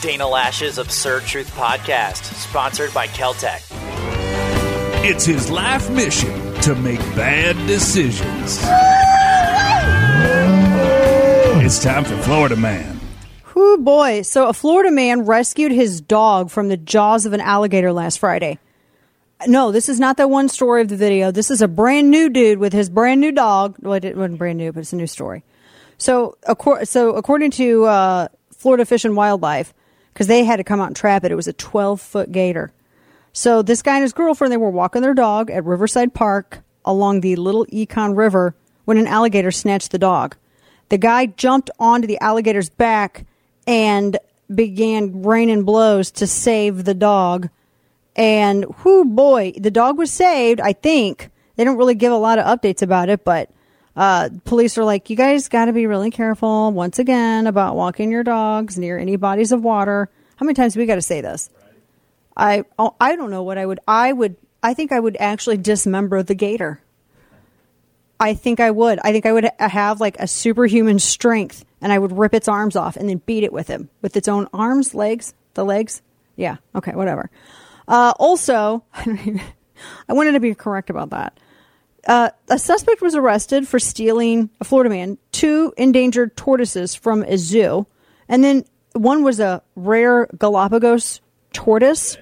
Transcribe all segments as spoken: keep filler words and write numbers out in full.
Dana Lash's Absurd Truth Podcast, sponsored by Keltec. It's his life mission to make bad decisions. It's time for Florida Man. Whoo boy. So a Florida man rescued his dog from the jaws of an alligator last Friday. No, this is not the one story of the video. This is a brand new dude with his brand new dog. Well, it wasn't brand new, but it's a new story. So, so according to uh, Florida Fish and Wildlife, because they had to come out and trap it, it was a twelve-foot gator. So this guy and his girlfriend, they were walking their dog at Riverside Park along the Little Econ River when an alligator snatched the dog. The guy jumped onto the alligator's back and began raining blows to save the dog. And, whoo, boy, the dog was saved, I think. They don't really give a lot of updates about it, but uh, police are like, you guys got to be really careful, once again, about walking your dogs near any bodies of water. How many times do we got to say this? I oh, I don't know what I would. I would. I think I would actually dismember the gator. I think I would. I think I would have like a superhuman strength, and I would rip its arms off and then beat it with him with its own arms, legs, the legs. Yeah. Okay. Whatever. Uh, also, I wanted to be correct about that. Uh, a suspect was arrested for stealing, a Florida man, two endangered tortoises from a zoo, and then one was a rare Galapagos tortoise,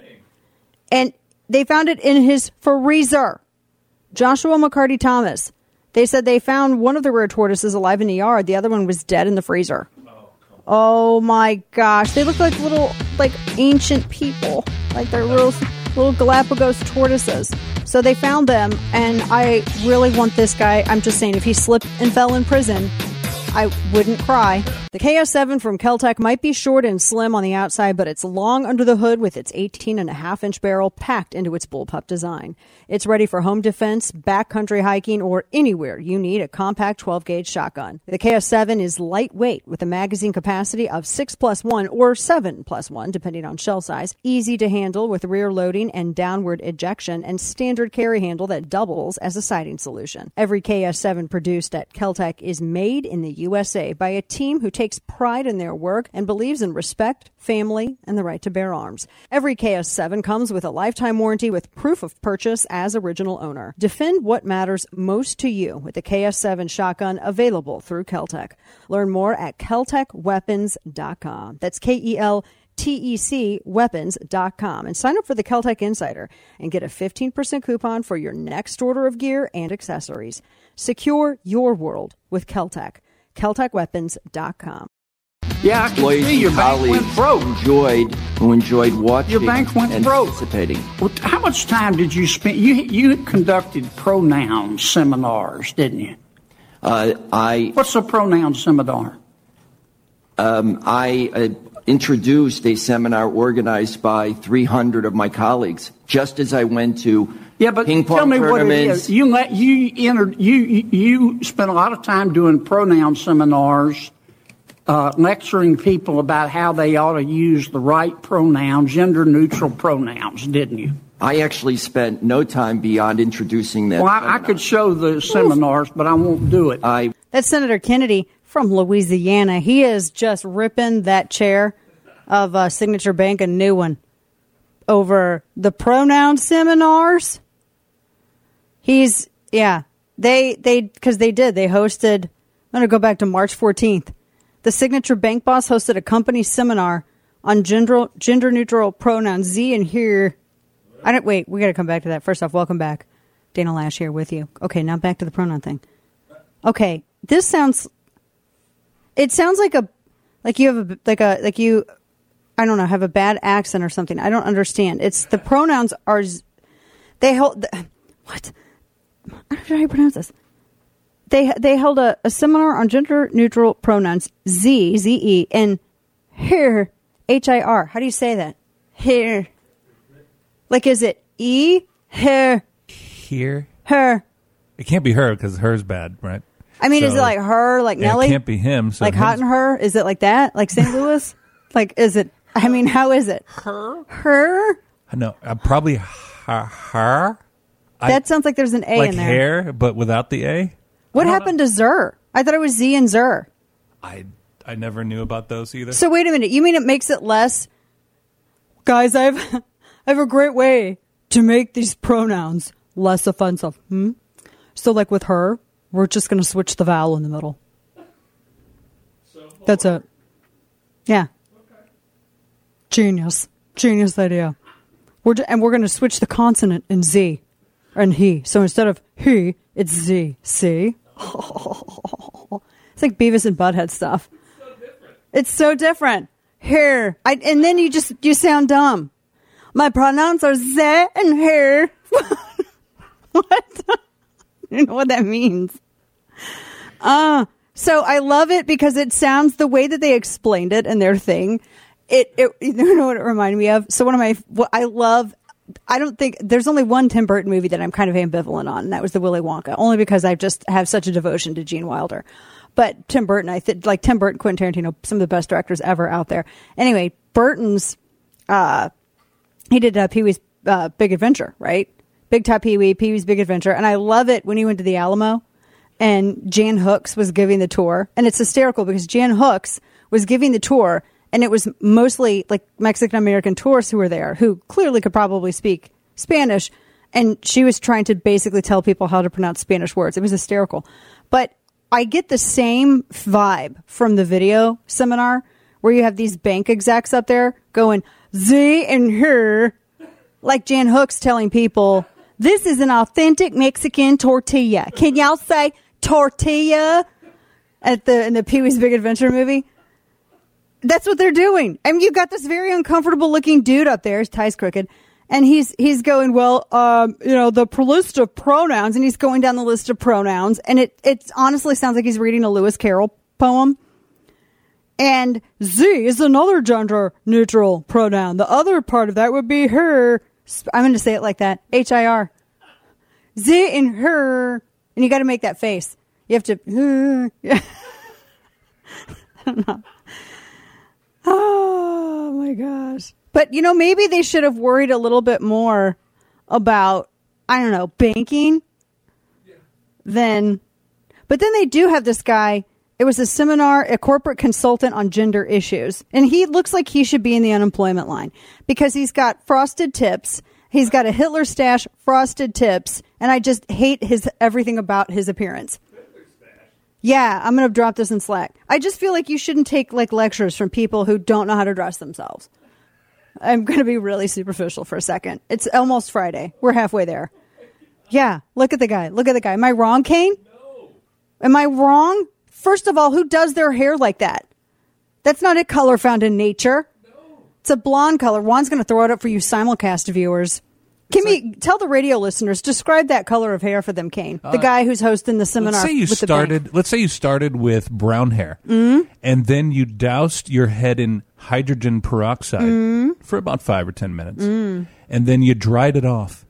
and they found it in his freezer. Joshua McCarty Thomas. They said they found one of the rare tortoises alive in the yard. The other one was dead in the freezer. Oh, oh my gosh. They look like little, like ancient people. Like they're little, little Galapagos tortoises. So they found them, and I really want this guy. I'm just saying, if he slipped and fell in prison, I wouldn't cry. The K S seven from Keltec might be short and slim on the outside, but it's long under the hood with its eighteen and a half inch barrel packed into its bullpup design. It's ready for home defense, backcountry hiking, or anywhere you need a compact twelve gauge shotgun. The K S seven is lightweight with a magazine capacity of six plus one or seven plus one, depending on shell size, easy to handle with rear loading and downward ejection, and standard carry handle that doubles as a sighting solution. Every K S seven produced at Keltec is made in the U S A by a team who takes pride in their work and believes in respect, family, and the right to bear arms. Every K S seven comes with a lifetime warranty with proof of purchase as original owner. Defend what matters most to you with the K S seven shotgun available through Keltec. Learn more at keltec weapons dot com. That's K E L T E C weapons dot com, and sign up for the Keltec Insider and get a fifteen percent coupon for your next order of gear and accessories. Secure your world with Keltec. keltec weapons dot com. Yeah, I can see your bank went broke. Enjoyed, who enjoyed watching your bank went and broke. participating. Well, how much time did you spend? You you conducted pronoun seminars, didn't you? Uh, I. What's a pronoun seminar? Um, I uh, introduced a seminar organized by three hundred of my colleagues, just as I went to yeah, but ping pong tell me what it tournaments. is. You let you entered you you, you spent a lot of time doing pronoun seminars. Uh, lecturing people about how they ought to use the right pronoun, gender-neutral pronouns, didn't you? I actually spent no time beyond introducing that. Well, I, I could show the seminars, but I won't do it. I That's Senator Kennedy from Louisiana. He is just ripping that chair of uh, Signature Bank a new one over the pronoun seminars. He's, yeah, they, they, because they did. They hosted, I'm going to go back to March fourteenth. The Signature Bank boss hosted a company seminar on gender gender neutral pronouns. Z and here. I don't wait. We got to come back to that. First off, welcome back. Dana Lash here with you. Okay, now back to the pronoun thing. Okay, this sounds. It sounds like a, like you have a like a like you, I don't know, have a bad accent or something. I don't understand. It's the pronouns are, they hold. What? I don't know how you pronounce this. They they held a, a seminar on gender-neutral pronouns, Z, Z E, and here, H I R. How do you say that? Here. Like, is it E? Her. Here? Her. It can't be her because her's bad, right? I mean, so, is it like her, like Nelly? It can't be him. So like Hot and Her? Is it like that? Like Saint Louis? Like, is it, I mean, how is it? Her? Her? No, uh, probably her. her? That I, sounds like there's an A like in there. Like hair, but without the A? What happened know. to Zer? I thought it was Z and Zer. I I never knew about those either. So wait a minute. You mean it makes it less? Guys, I've I have a great way to make these pronouns less offensive. Hmm? So like with her, we're just going to switch the vowel in the middle. That's it. Yeah. Okay. Genius. Genius idea. We're d- and we're going to switch the consonant in Z and he. So instead of he, it's Z. See? It's like Beavis and Butthead stuff. It's so different. It's so different. Here. I, and then you just, you sound dumb. My pronouns are Z and here. What? I don't know what that means. Uh, so I love it because it sounds the way that they explained it in their thing. It, it, you know what it reminded me of? So one of my, what I love, I don't think, there's only one Tim Burton movie that I'm kind of ambivalent on, and that was the Willy Wonka, only because I just have such a devotion to Gene Wilder. But Tim Burton, I think, like Tim Burton, Quentin Tarantino, some of the best directors ever out there. Anyway, Burton's, uh, he did uh, Pee-wee's uh, Big Adventure, right? Big Top Pee-wee, Pee-wee's Big Adventure. And I love it when he went to the Alamo and Jan Hooks was giving the tour. And it's hysterical because Jan Hooks was giving the tour, and it was mostly like Mexican-American tourists who were there who clearly could probably speak Spanish. And she was trying to basically tell people how to pronounce Spanish words. It was hysterical. But I get the same vibe from the video seminar where you have these bank execs up there going, Z and her, like Jan Hooks telling people, this is an authentic Mexican tortilla. Can y'all say tortilla at the in the Pee-wee's Big Adventure movie? That's what they're doing. I mean, you've got this very uncomfortable looking dude up there. His tie's crooked. And he's he's going, well, um, you know, the list of pronouns. And he's going down the list of pronouns. And it, it honestly sounds like he's reading a Lewis Carroll poem. And Z is another gender neutral pronoun. The other part of that would be her. I'm going to say it like that. H I R. Z and her. And you got to make that face. You have to. Uh, I don't know. Oh, my gosh. But, you know, maybe they should have worried a little bit more about, I don't know, banking yeah. than. But then they do have this guy. It was a seminar, a corporate consultant on gender issues. And he looks like he should be in the unemployment line because he's got frosted tips. He's got a Hitler stash, frosted tips. And I just hate his everything about his appearance. Yeah, I'm going to drop this in Slack. I just feel like you shouldn't take like lectures from people who don't know how to dress themselves. I'm going to be really superficial for a second. It's almost Friday. We're halfway there. Yeah, look at the guy. Look at the guy. Am I wrong, Kane? No. Am I wrong? First of all, who does their hair like that? That's not a color found in nature. No. It's a blonde color. Juan's going to throw it up for you simulcast viewers. Give me, like, tell the radio listeners, describe that color of hair for them, Kane. The uh, guy who's hosting the seminar. Let's say you with started. The let's say you started with brown hair, mm-hmm. and then you doused your head in hydrogen peroxide mm-hmm. for about five or ten minutes, mm. and then you dried it off.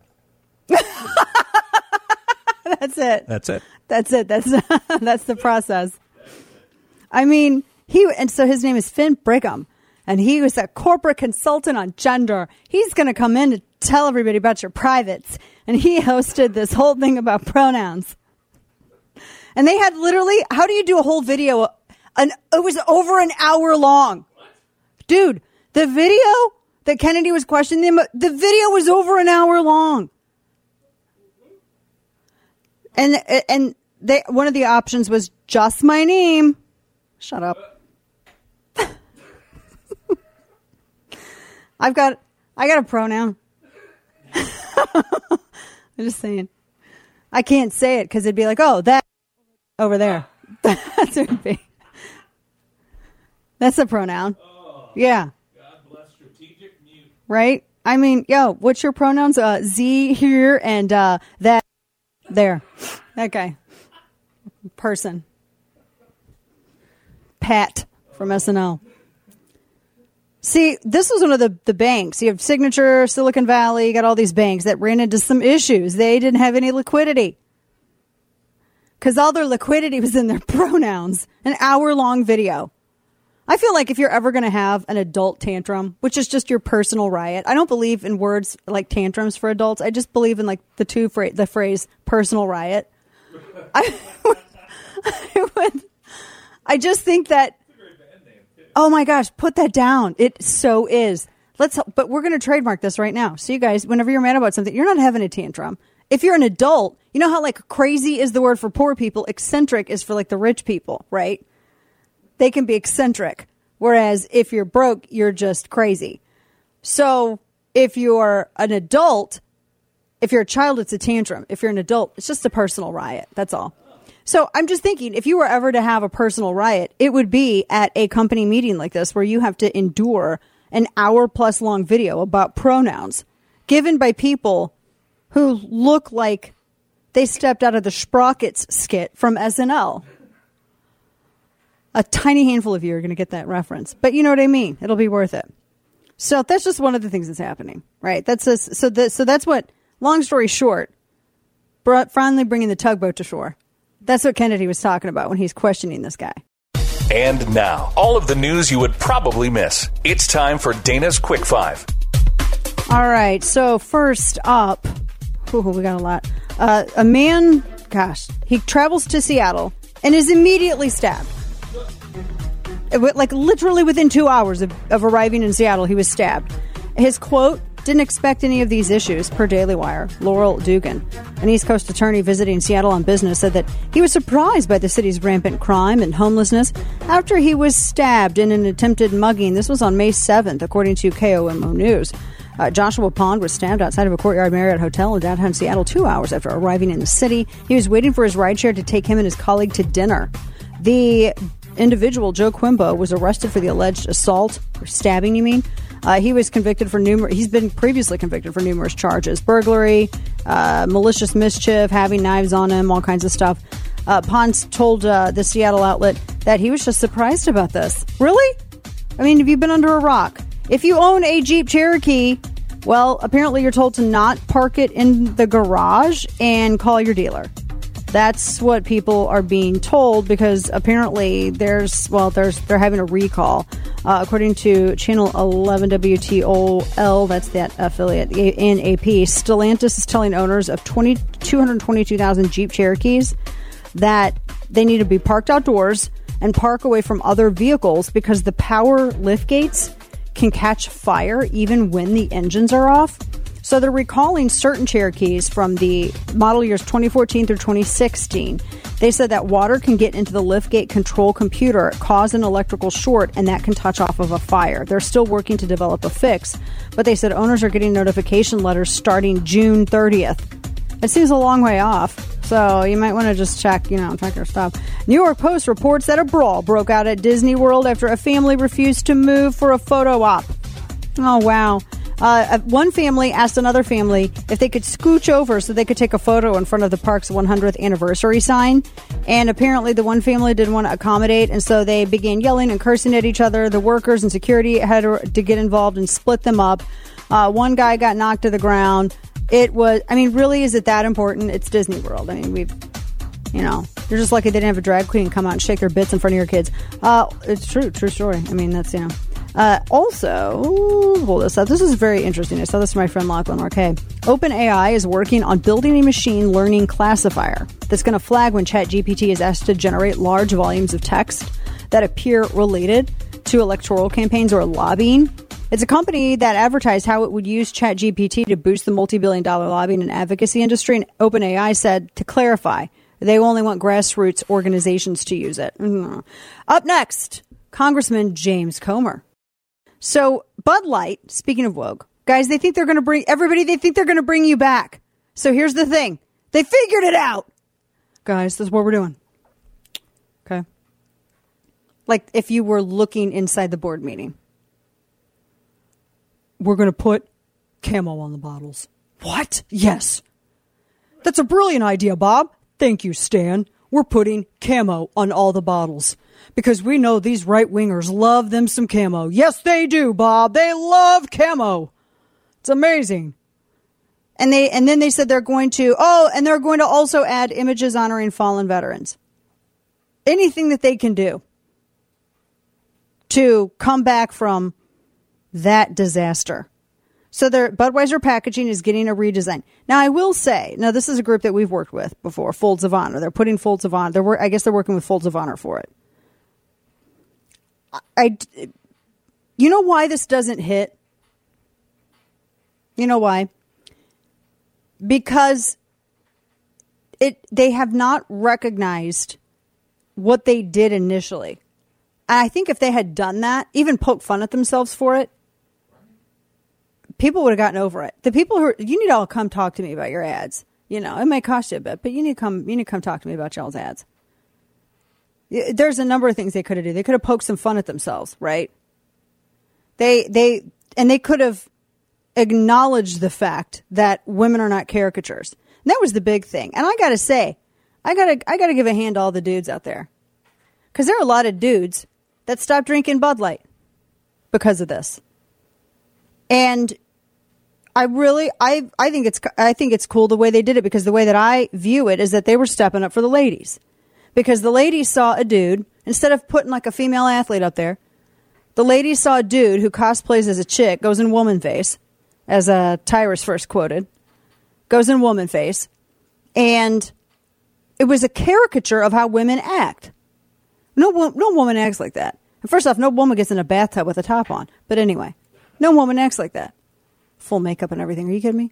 That's it. That's it. That's it. That's that's the process. I mean, he and so his name is Finn Brigham, and he was a corporate consultant on gender. He's going to come in to tell everybody about your privates, and he hosted this whole thing about pronouns. And they had literally, how do you do a whole video? An it was over an hour long, dude. The video that Kennedy was questioning him, the video was over an hour long. And and they one of the options was just my name. Shut up. I've got I got a pronoun. I'm just saying. I can't say it because it'd be like, oh, that over there. That's what it'd be. That's a pronoun. Oh, yeah. God bless strategic mute. Right? I mean, yo, what's your pronouns? Uh, Z here and uh, that. There. That guy. Person. Pat from S N L. See, this was one of the, the banks. You have Signature, Silicon Valley, you got all these banks that ran into some issues. They didn't have any liquidity. Because all their liquidity was in their pronouns. An hour-long video. I feel like if you're ever going to have an adult tantrum, which is just your personal riot, I don't believe in words like tantrums for adults. I just believe in like the two fra- the phrase personal riot. I would, I would, I just think that Oh my gosh, put that down. It so is. Let's, but we're going to trademark this right now. So you guys, whenever you're mad about something, you're not having a tantrum. If you're an adult, you know how like crazy is the word for poor people, eccentric is for like the rich people, right? They can be eccentric. Whereas if you're broke, you're just crazy. So if you're an adult, if you're a child, it's a tantrum. If you're an adult, it's just a personal riot. That's all. So I'm just thinking, if you were ever to have a personal riot, it would be at a company meeting like this where you have to endure an hour plus long video about pronouns given by people who look like they stepped out of the Sprockets skit from S N L. A tiny handful of you are going to get that reference, but you know what I mean? It'll be worth it. So that's just one of the things that's happening, right? That's a, so that, so that's what, long story short, brought, finally bringing the tugboat to shore. That's what Kennedy was talking about when he's questioning this guy. And now, all of the news you would probably miss. It's time for Dana's Quick Five. All right. So first up, ooh, we got a lot. Uh, a man, gosh, he travels to Seattle and is immediately stabbed. Like literally within two hours of, of arriving in Seattle, he was stabbed. His quote, "Didn't expect any of these issues," per Daily Wire. Laurel Dugan, an East Coast attorney visiting Seattle on business, said that he was surprised by the city's rampant crime and homelessness after he was stabbed in an attempted mugging. This was on May seventh, according to K O M O News. Uh, Joshua Pond was stabbed outside of a Courtyard Marriott hotel in downtown Seattle two hours after arriving in the city. He was waiting for his rideshare to take him and his colleague to dinner. The individual, Joe Quimbo, was arrested for the alleged assault, or stabbing, you mean? Uh, he was convicted for numerous, he's been previously convicted for numerous charges. Burglary, uh, malicious mischief, having knives on him, all kinds of stuff. Uh, Pons told uh, the Seattle outlet that he was just surprised about this. Really? I mean, have you been under a rock? If you own a Jeep Cherokee, well, apparently you're told to not park it in the garage and call your dealer. That's what people are being told because apparently there's, well, there's they're having a recall. Uh, according to Channel eleven W T O L, that's that affiliate, in A P, Stellantis is telling owners of two hundred twenty-two thousand Jeep Cherokees that they need to be parked outdoors and park away from other vehicles because the power lift gates can catch fire even when the engines are off. So they're recalling certain Cherokees from the model years twenty fourteen through twenty sixteen. They said that water can get into the liftgate control computer, cause an electrical short, and that can touch off of a fire. They're still working to develop a fix, but they said owners are getting notification letters starting June thirtieth. It seems a long way off, so you might want to just check, you know, check your stuff. New York Post reports that a brawl broke out at Disney World after a family refused to move for a photo op. Oh, wow. Uh, one family asked another family if they could scooch over so they could take a photo in front of the park's one hundredth anniversary sign. And apparently the one family didn't want to accommodate, and so they began yelling and cursing at each other. The workers and security had to get involved and split them up. Uh, one guy got knocked to the ground. It was, I mean, really, is it that important? It's Disney World. I mean, we've, you know, you're just lucky they didn't have a drag queen come out and shake their bits in front of your kids. Uh, it's true, true story. I mean, that's, you know. Uh, also, hold this up. This is very interesting. I saw this from my friend Lachlan Marquet. OpenAI is working on building a machine learning classifier that's going to flag when ChatGPT is asked to generate large volumes of text that appear related to electoral campaigns or lobbying. It's a company that advertised how it would use ChatGPT to boost the multi-billion dollar lobbying and advocacy industry. And OpenAI said, to clarify, they only want grassroots organizations to use it. Mm-hmm. Up next, Congressman James Comer. So Bud Light, speaking of woke, guys, they think they're going to bring everybody. They think they're going to bring you back. So here's the thing. They figured it out. Guys, this is what we're doing. Okay. Like if you were looking inside the board meeting, we're going to put camo on the bottles. What? Yes. That's a brilliant idea, Bob. Thank you, Stan. We're putting camo on all the bottles. Because we know these right-wingers love them some camo. Yes, they do, Bob. They love camo. It's amazing. And they and then they said they're going to, oh, and they're going to also add images honoring fallen veterans. Anything that they can do to come back from that disaster. So their Budweiser packaging is getting a redesign. Now, I will say, now this is a group that we've worked with before, Folds of Honor. They're putting Folds of Honor. They're, I guess they're working with Folds of Honor for it. I, you know why this doesn't hit? You know why? Because it they have not recognized what they did initially. And I think if they had done that, even poke fun at themselves for it, people would have gotten over it. The people who are, you need to all come talk to me about your ads. You know, it may cost you a bit, but you need to come. You need to come talk to me about y'all's ads. There's a number of things they could have done. They could have poked some fun at themselves, right? They they and they could have acknowledged the fact that women are not caricatures. And that was the big thing. And I got to say, I got to I got to give a hand to all the dudes out there, because there are a lot of dudes that stopped drinking Bud Light because of this. And I really, I, I think it's, I think it's cool the way they did it, because the way that I view it is that they were stepping up for the ladies, because the ladies saw a dude, instead of putting like a female athlete up there, the ladies saw a dude who cosplays as a chick, goes in woman face, as uh, Tyrus first quoted, goes in woman face, and it was a caricature of how women act. No, no woman acts like that. And first off, no woman gets in a bathtub with a top on. But anyway, no woman acts like that. Full makeup and everything. Are you kidding me?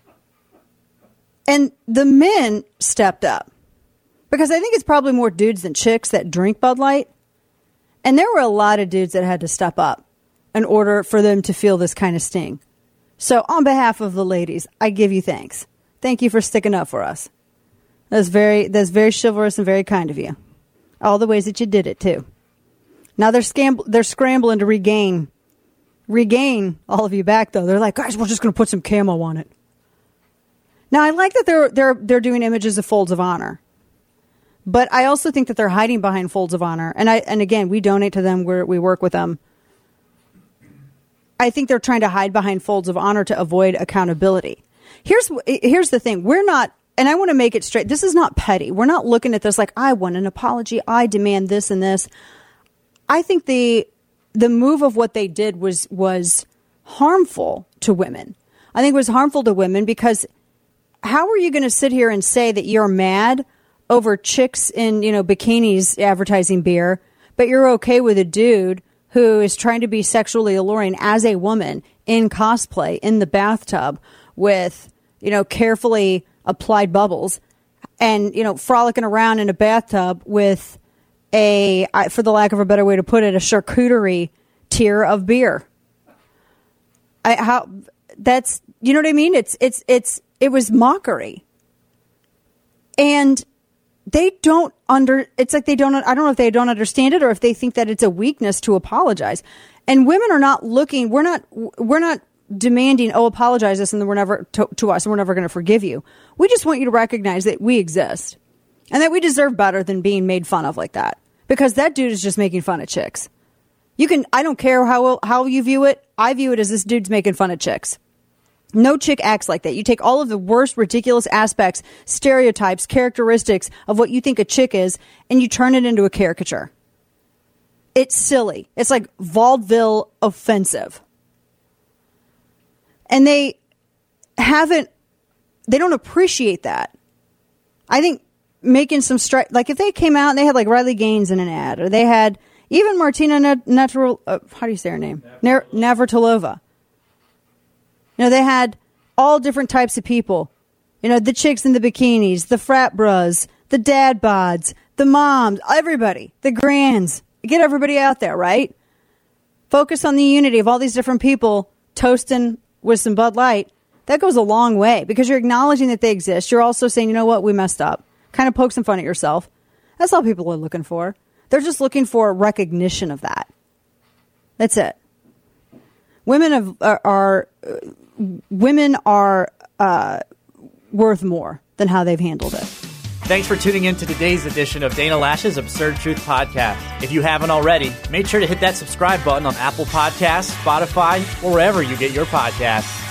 And the men stepped up, because I think it's probably more dudes than chicks that drink Bud Light. And there were a lot of dudes that had to step up in order for them to feel this kind of sting. So on behalf of the ladies, I give you thanks. Thank you for sticking up for us. That's very, that's very chivalrous and very kind of you. All the ways that you did it, too. Now they're scam- they're scrambling to regain regain all of you back, though. They're like, guys, we're just going to put some camo on it. Now, I like that they're they're they're doing images of Folds of Honor. But I also think that they're hiding behind Folds of Honor. And I and again, we donate to them. We're, we work with them. I think they're trying to hide behind Folds of Honor to avoid accountability. Here's here's the thing. We're not, and I want to make it straight, this is not petty. We're not looking at this like, I want an apology, I demand this and this. I think the the move of what they did was was harmful to women. I think it was harmful to women, because how are you going to sit here and say that you're mad over chicks in, you know, bikinis advertising beer, but you're okay with a dude who is trying to be sexually alluring as a woman in cosplay in the bathtub with, you know, carefully applied bubbles, and, you know, frolicking around in a bathtub with a, for the lack of a better way to put it, a charcuterie tier of beer. I, how that's, you know what I mean? It's, it's, it's, it was mockery. And they don't under, it's like they don't, I don't know if they don't understand it, or if they think that it's a weakness to apologize. And women are not looking, we're not, we're not demanding, oh, apologize us, and then we're never to, to us, and we're never going to forgive you. We just want you to recognize that we exist, and that we deserve better than being made fun of like that. Because that dude is just making fun of chicks. You can, I don't care how how you view it. I view it as this dude's making fun of chicks. No chick acts like that. You take all of the worst, ridiculous aspects, stereotypes, characteristics of what you think a chick is, and you turn it into a caricature. It's silly. It's like vaudeville offensive. And they haven't, they don't appreciate that. I think making some strike, like if they came out and they had like Riley Gaines in an ad, or they had even Martina Navratilova, uh, how do you say her name? Navratilova. Navratilova. You know, they had all different types of people. You know, the chicks in the bikinis, the frat bras, the dad bods, the moms, everybody, the grands. Get everybody out there, right? Focus on the unity of all these different people toasting with some Bud Light. That goes a long way, because you're acknowledging that they exist. You're also saying, you know what, we messed up. Kind of poke some fun at yourself. That's all people are looking for. They're just looking for recognition of that. That's it. Women have, are, are uh, women are uh, worth more than how they've handled it. Thanks for tuning in to today's edition of Dana Lash's Absurd Truth Podcast. If you haven't already, make sure to hit that subscribe button on Apple Podcasts, Spotify, or wherever you get your podcasts.